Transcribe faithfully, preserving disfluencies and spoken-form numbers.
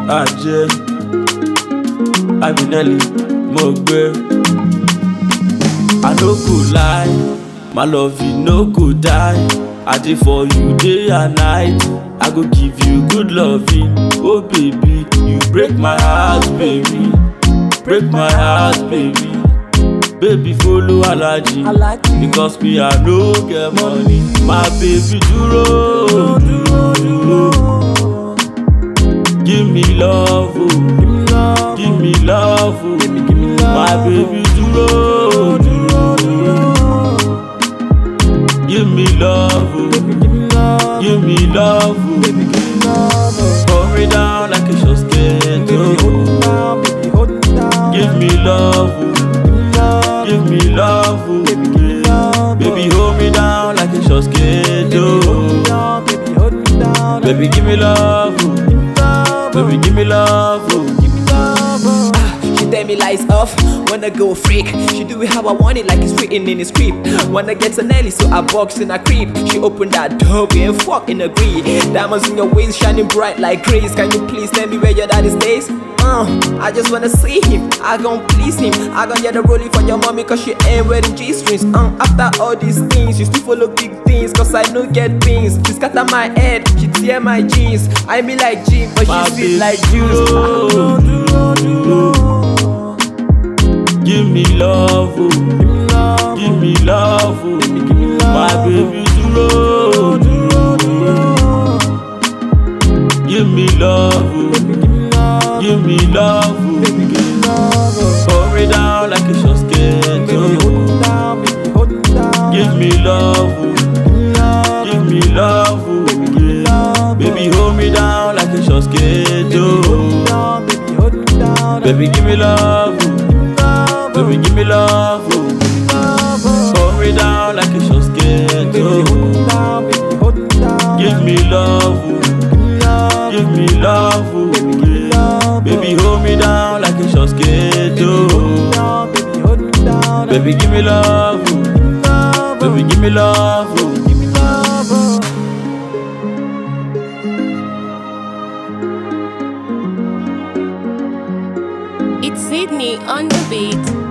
Ajé, Abinelli, Mogbe. I no go lie, my love you no go die. I dey for you day and night. I go give you good loving. Oh baby, you break my heart, baby. Break my heart, baby. Baby follow Alaji, because me I no get money. My baby duro, duro, duro. Give me love, oh. Give me love, oh. My baby duro, duro, duro. Give me love, oh. Give me love, oh. Hold me down like a short skirt, oh. Give me love, oh. Give me love, oh. Baby hold me down like a short skirt, oh. Baby give me love, oh. Baby give me love, oh. She tell me lights off, wanna go freak. She do it how I want it, like it's written in the script. Wanna get an Nelly, so I box in a creep. She opened that door, we ain't fucking agree. Diamonds in your waist, shining bright like grace. Can you please tell me where your daddy stays? Uh, I just wanna see him, I gon' please him. I gon' get a rollie for your mommy, cause she ain't wearing G-strings. Uh, after all these things, you still follow big things, cause I no get things. She scatter my head, she tear my jeans. I be like Jim, but My she sweet baby like juice. duro, duro, duro. Give me love, oh. Give me love, oh. My baby duro, duro, duro. Give me love, oh. Give me love, oh. Hold me down like a short skirt, oh. Give me love, oh. Give me love, oh. Baby hold me down like a short skirt, oh. Baby give me love, oh. Baby give me love, oh. Hold me down like a short skirt, oh. Give me love, oh. Give me love, oh. Baby hold me down like a short skirt, oh. Baby give me love, oh. Baby give me love, oh. It's Sydney on the beat.